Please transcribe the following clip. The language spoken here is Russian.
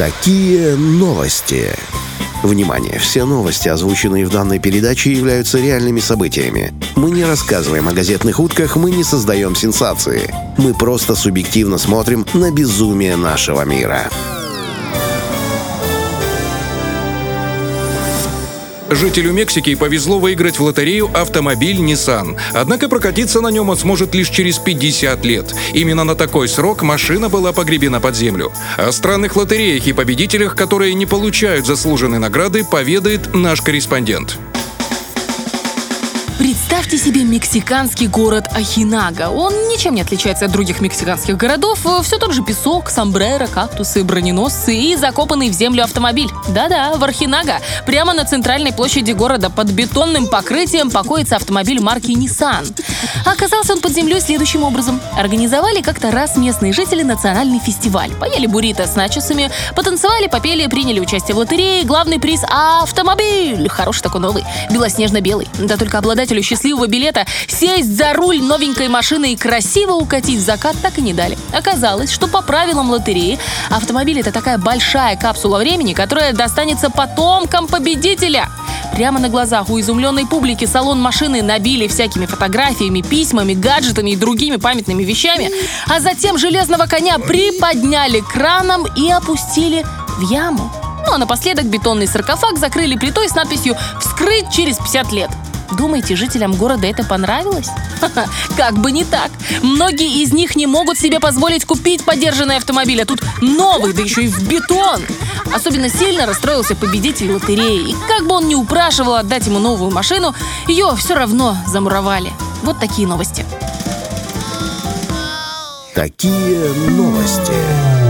Такие новости. Внимание! Все новости, озвученные в данной передаче, являются реальными событиями. Мы не рассказываем о газетных утках, мы не создаем сенсации. Мы просто субъективно смотрим на безумие нашего мира. Жителю Мексики повезло выиграть в лотерею автомобиль Nissan. Однако прокатиться на нем он сможет лишь через 50 лет. Именно на такой срок машина была погребена под землю. О странных лотереях и победителях, которые не получают заслуженные награды, поведает наш корреспондент. Представьте себе мексиканский город Охинага. Он ничем не отличается от других мексиканских городов. Все тот же песок, сомбреро, кактусы, броненосцы и закопанный в землю автомобиль. Да-да, в Охинага, прямо на центральной площади города под бетонным покрытием покоится автомобиль марки Nissan. Оказался он под землей следующим образом. Организовали как-то раз местные жители национальный фестиваль. Поели буррито с начосами, потанцевали, попели, приняли участие в лотерее. Главный приз – автомобиль. Хороший такой новый, белоснежно-белый. Да только обладателю счастливого билета сесть за руль новенькой машины и красиво укатить в закат так и не дали. Оказалось, что по правилам лотереи автомобиль – это такая большая капсула времени, которая достанется потомкам победителя. Прямо на глазах у изумленной публики салон машины набили всякими фотографиями, письмами, гаджетами и другими памятными вещами, а затем железного коня приподняли краном и опустили в яму. Ну а напоследок бетонный саркофаг закрыли плитой с надписью «Вскрыть через 50 лет». Думаете, жителям города это понравилось? Ха-ха, как бы не так. Многие из них не могут себе позволить купить подержанный автомобиль, а тут новый, да еще и в бетон. Особенно сильно расстроился победитель лотереи. И как бы он ни упрашивал отдать ему новую машину, ее все равно замуровали. Вот такие новости. Такие новости.